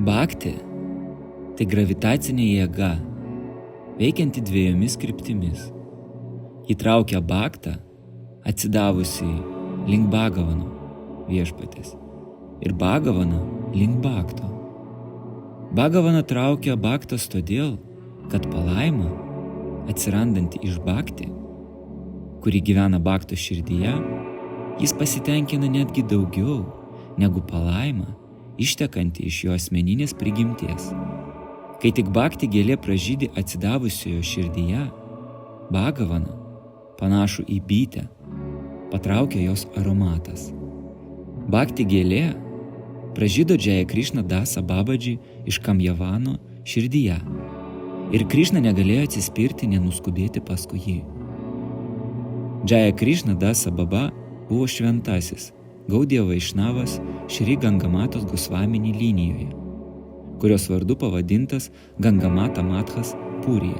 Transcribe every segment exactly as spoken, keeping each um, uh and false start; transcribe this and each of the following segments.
Bhakti – tai gravitacinė jėga, veikianti dviejomis kryptimis. Įtraukia bhaktą, atsidavusi link Bhagavano viešpatės, ir Bhagavaną link bhakto. Bhagavana traukia bhaktas todėl, kad palaima, atsirandanti iš bhakti, kuri gyvena bhakto širdyje, jis pasitenkina netgi daugiau negu palaima, ištekanti iš jo asmeninės prigimties. Kai tik bhakti gėlė pražydi atsidavusiojo širdyje, Bhagavana, panašu į bitę, patraukia jos aromatas. Bhakti gėlė pražydo Džaya Krišna Dasa Babadži iš Kamjavano širdyje ir Krišna negalėjo atsispirti, nenuskubėti paskui jį. Džaya Krišna Dasa Baba buvo šventasis Gaudija Vaišnavas Šri Gangamatos Gosvamini linijoje, kurios vardu pavadintas Gangamata Madhas Purija.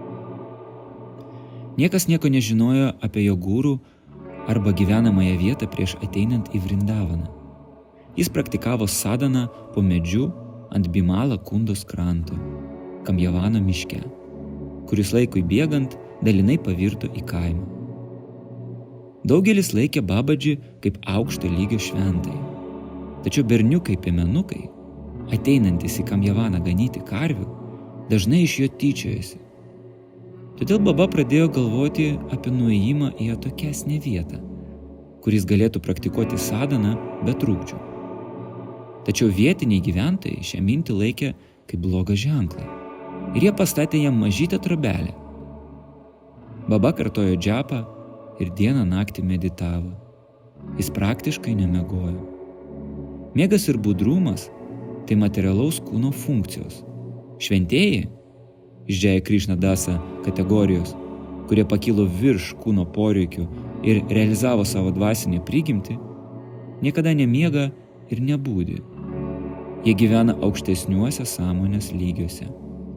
Niekas nieko nežinojo apie jo gurų arba gyvenamąją vietą prieš ateinant į Vrindavaną. Jis praktikavo sadaną po medžiu ant Bimala Kundos kranto, Kamjavano miške, kuris laikui bėgant dalinai pavirto į kaimą. Daugelis laikė Babadžį kaip aukšto lygio šventąjį, tačiau berniukai piemenukai, ateinantis į Kamjavaną ganyti karvių, dažnai iš jo tyčiojasi. Todėl Baba pradėjo galvoti apie nuėjimą į atokesnę vietą, kuris galėtų praktikuoti sadaną be trukdžių. Tačiau vietiniai gyventojai šią mintį laikė kaip blogą ženklą ir jie pastatė jam mažytę trobelę. Baba kartojo džapą ir dieną naktį meditavo. Jis praktiškai nemiegojo. Miegas ir budrumas – tai materialaus kūno funkcijos. Šventieji iš Džaya Krišna Dasa kategorijos, kurie pakilo virš kūno poreikių ir realizavo savo dvasinę prigimtį, niekada nemiega ir nebūdi. Jie gyvena aukštesniuose sąmonės lygiuose.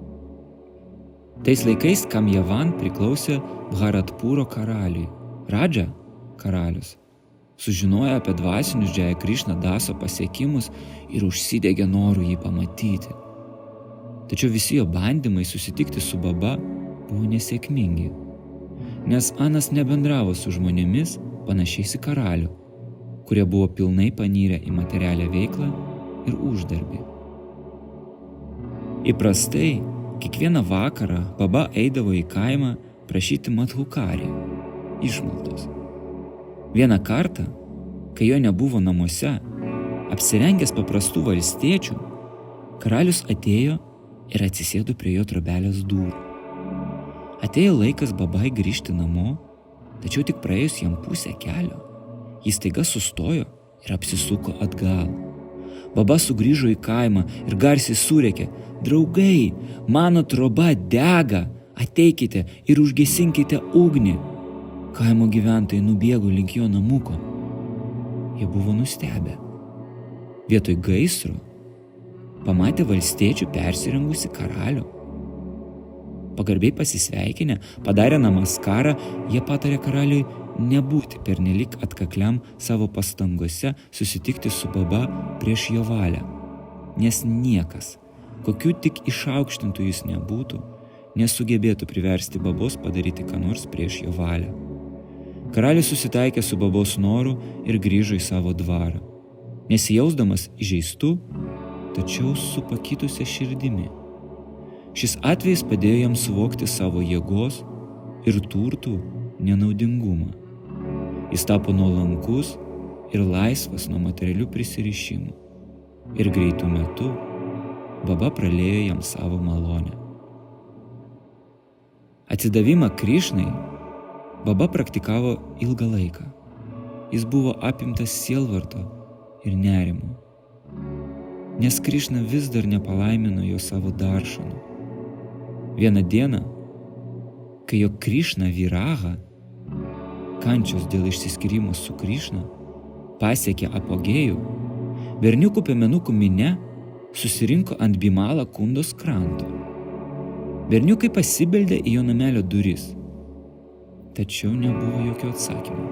Tais laikais Kamjavan priklausė Bharatpuro karaliui. Radža, karalius, sužinojo apie dvasinius Džaya Krišna Daso pasiekimus ir užsidegė noru jį pamatyti. Tačiau visi jo bandymai susitikti su Baba buvo nesėkmingi, nes Anas nebendravo su žmonėmis panašiais į karalių, kurie buvo pilnai panyrę į materialią veiklą ir uždarbį. Įprastai, kiekvieną vakarą Baba eidavo į kaimą prašyti madhukari, išmaldos. Vieną kartą, kai jo nebuvo namuose, apsirengęs paprastų valstiečių, karalius atėjo ir atsisėdo prie jo trobelės durų. Atėjo laikas Babai grįžti namo, tačiau tik praėjus jam pusę kelio, jis staiga sustojo ir apsisuko atgal. Baba sugrįžo į kaimą ir garsiai surėkė: "Draugai, mano troba dega, ateikite ir užgesinkite ugnį." Kaimo gyventojai nubėgo link jo namuko. Jie buvo nustebę. Vietoj gaisro pamatė valstiečių persirengusi karalių. Pagarbiai pasisveikinę, padarė namaskarą, jie patarė karaliui nebūti pernelyg atkakliam savo pastangose susitikti su Baba prieš jo valią, nes niekas, kokių tik išaukštintų jis nebūtų, nesugebėtų priversti Babos padaryti ką nors prieš jo valią. Karalius susitaikė su Babos noru ir grįžo į savo dvarą, nesijausdamas įžeistu, tačiau su pakitusia širdimi. Šis atvejis padėjo jam suvokti savo jėgos ir turtų nenaudingumą. Jis tapo nuolankus ir laisvas nuo materialių prisirišimų. Ir greitų metų Baba pralėjo jam savo malonę. Atsidavimą Krišnai Baba praktikavo ilgą laiką. Jis buvo apimtas sielvarto ir nerimo, nes Krišna vis dar nepalaimino jo savo daršanu. Vieną dieną, kai jo Krišna viraha, kančios dėl išsiskyrimo su Krišna, pasiekė apogėjų, berniukų piemenukų minia susirinko ant Bimala Kundos kranto. Berniukai pasibeldė į jo namelio duris, tačiau nebuvo jokio atsakymo.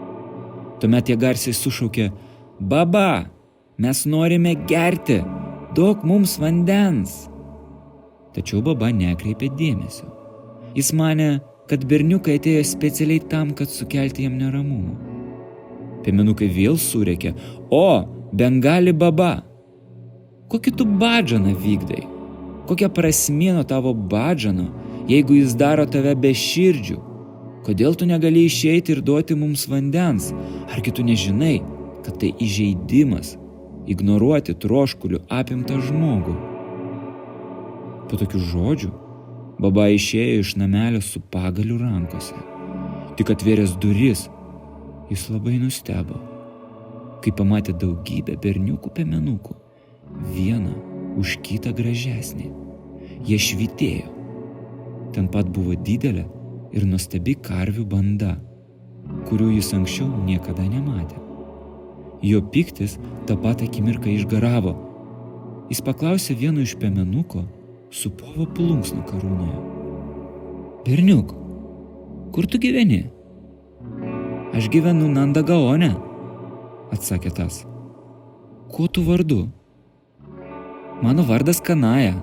Tuomet jie garsiai sušaukė: "Baba, mes norime gerti, duok mums vandens. Tačiau baba nekreipė dėmesio. Jis manė, kad berniukai atėjo specialiai tam, kad sukelti jam neramumą. Piemenukai vėl surėkė, o, bengali baba, kokį tu badžaną vykdai? Kokia prasmė nuo tavo badžano, jeigu jis daro tave be širdžių? Kodėl tu negali išeiti ir duoti mums vandens? Argi tu nežinai, kad tai įžeidimas ignoruoti troškulių apimtą žmogų? Po tokių žodžių baba išėjo iš namelio su pagaliu rankose. Tik atvėręs duris, jis labai nustebo, kai pamatė daugybę berniukų piemenukų, vieną už kitą gražesnį. Jie švytėjo. Ten pat buvo didelė ir nuostabi karvių banda, kurių jis anksčiau niekada nematė. Jo piktis tą pat akimirką išgaravo. Jis paklausė vieno iš piemenuko su povo plunksna karūnoje. Berniuk, kur tu gyveni? Aš gyvenu Nandagaone, atsakė tas. Kuo tu vardu? Mano vardas Kanaja.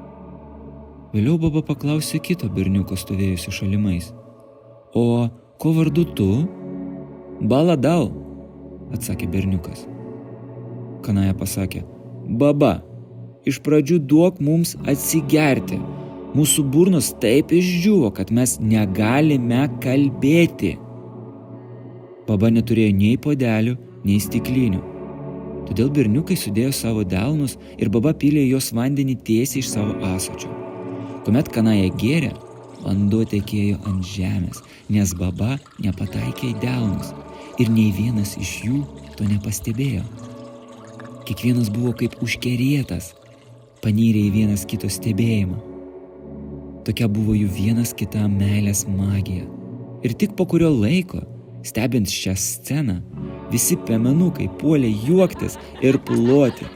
Vėliau baba paklausė kito berniuko stovėjusio šalimais. O ko vardu tu? Baladau, atsakė berniukas. Kanaja pasakė, baba, iš pradžių duok mums atsigerti. Mūsų burnos taip išdžiuvo, kad mes negalime kalbėti. Baba neturėjo nei podelių, nei stiklinių. Todėl berniukai sudėjo savo delnus ir baba pylė jos vandenį tiesiai iš savo ąsočio. Kuomet Kanaja gėrė, vanduo tekėjo ant žemės, nes baba nepataikė į delnus ir nei vienas iš jų to nepastebėjo. Kiekvienas buvo kaip užkerėtas, panyrė į vienas kito stebėjimą. Tokia buvo jų vienas kitam meilės magija. Ir tik po kurio laiko, stebint šią sceną, visi piemenukai puolė juoktis ir ploti.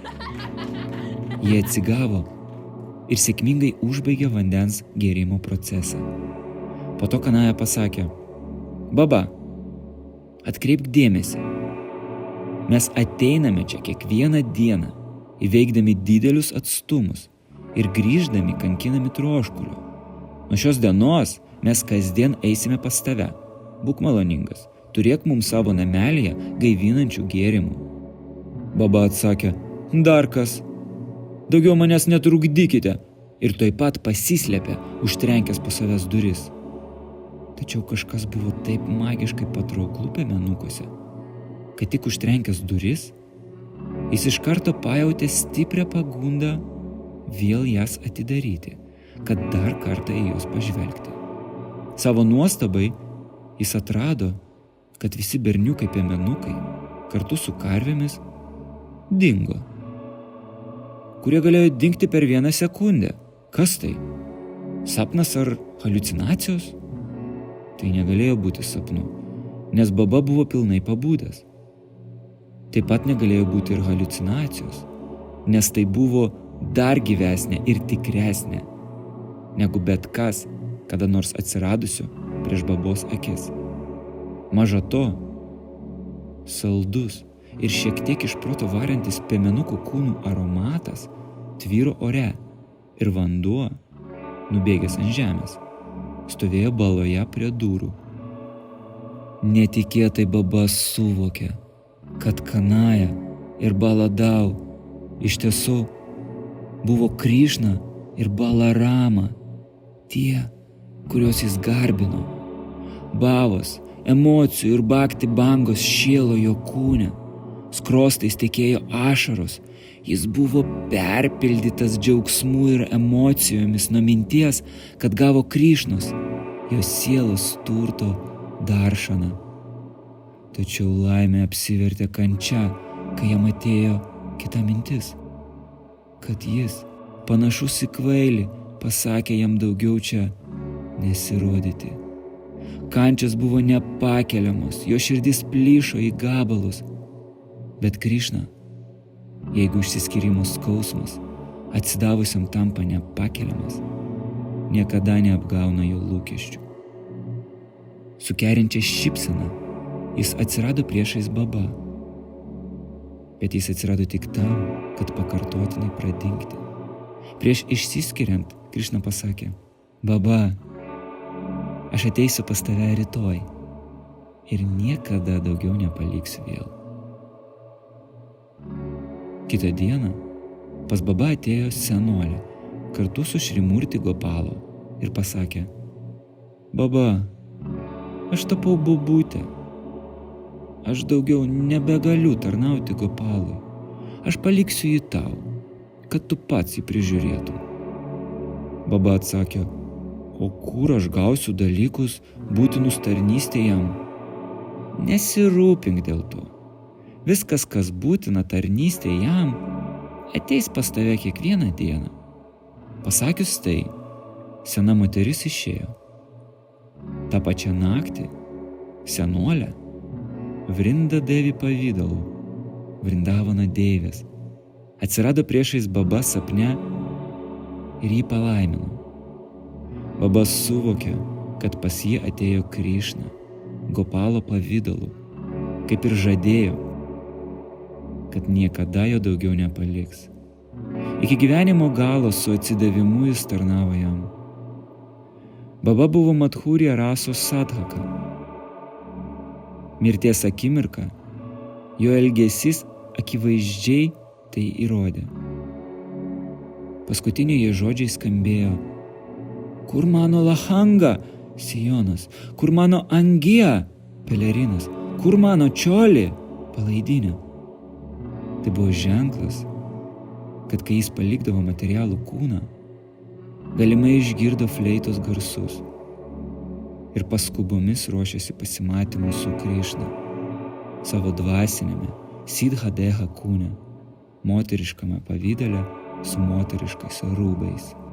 Jie atsigavo ir sėkmingai užbaigė vandens gėrimo procesą. Po to Kanaja pasakė, baba, atkreipk dėmesį. Mes ateiname čia kiekvieną dieną, įveikdami didelius atstumus ir grįždami kankinami troškuliu. Nuo šios dienos mes kasdien eisime pas tave. Būk maloningas, turėk mums savo namelyje gaivinančių gėrimų. Baba atsakė, dar kas, daugiau manęs netrukdykite, ir tuoj pat pasislėpė, užtrenkęs po savęs duris. Tačiau kažkas buvo taip magiškai patrauklų piemenukose, kad tik užtrenkęs duris, jis iš karto pajautė stiprią pagundą vėl jas atidaryti, kad dar kartą į juos pažvelgti. Savo nuostabai jis atrado, kad visi berniukai piemenukai kartu su karvėmis dingo, kurie galėjo dingti per vieną sekundę. Kas tai? Sapnas ar haliucinacijos? Tai negalėjo būti sapnu, nes baba buvo pilnai pabudęs. Taip pat negalėjo būti ir haliucinacijos, nes tai buvo dar gyvesnė ir tikresnė negu bet kas, kada nors atsiradusio prieš babos akis. Maža to, saldus ir šiek tiek iš proto varantis piemenukų kūnų aromatas tvyro ore ir vanduo, nubėgęs ant žemės, stovėjo baloje prie durų. Netikėtai baba suvokė, kad Kanaja ir Baladau iš tiesų buvo Krišna ir Balarama, tie, kuriuos jis garbino. Bavos, emocijų ir bakti bangos šėlo jo kūne, skrostais tekėjo ašaros, jis buvo perpildytas džiaugsmu ir emocijomis nuo minties, kad gavo Krišnos, jo sielos turto daršaną. Tačiau laimė apsivertė kančia, kai jam atėjo kita mintis, kad jis, panašus į kvailį, pasakė jam daugiau čia nesirodyti. Kančios buvo nepakeliamos, jo širdis plyšo į gabalus. Bet Krišna, jeigu išsiskyrimo skausmas atsidavusiam tampa nepakeliamas, niekada neapgauna jo lūkesčių. Su kerinčia šypsena jis atsirado priešais baba. Bet jis atsirado tik tam, kad pakartotinai pradingti. Prieš išsiskiriant, Krišna pasakė, Baba, aš ateisiu pas tave rytoj ir niekada daugiau nepaliksiu vėl. Kitą dieną pas Baba atėjo senolė kartu su Šrimurti Gopalo ir pasakė, Baba, aš tapau bobutė. Aš daugiau nebegaliu tarnauti Gopalui. Aš paliksiu jį tau, kad tu pats jį prižiūrėtum. Baba atsakė, o kur aš gausiu dalykus būtinus tarnystei jam? Nesirūpink dėl to. Viskas, kas būtina tarnystei jam, ateis pas tave kiekvieną dieną. Pasakius tai, sena moteris išėjo. Ta pačią naktį senolė Vrinda Devi pavydalu, Vrindavana deivės, atsirado priešais Baba sapne ir jį palaimino. Baba suvokė, kad pas jį atėjo Krišna, Gopalo pavydalu, kaip ir žadėjo, kad niekada jo daugiau nepaliks. Iki gyvenimo galo su atsidavimu jis tarnavo jam. Baba buvo Madhurya rasos sadhaka. Mirties akimirka, jo elgesys akivaizdžiai tai įrodė. Paskutiniai jo žodžiai skambėjo, kur mano lahanga, sijonas, kur mano angija, pelerinas, kur mano čioli, palaidinė. Tai buvo ženklas, kad kai jis palikdavo materialų kūną, galimai išgirdo fleitos garsus ir paskubomis ruošėsi pasimatymui su Krišna, savo dvasinėme Siddha Deha kūne, moteriškame pavydale su moteriškais rūbais.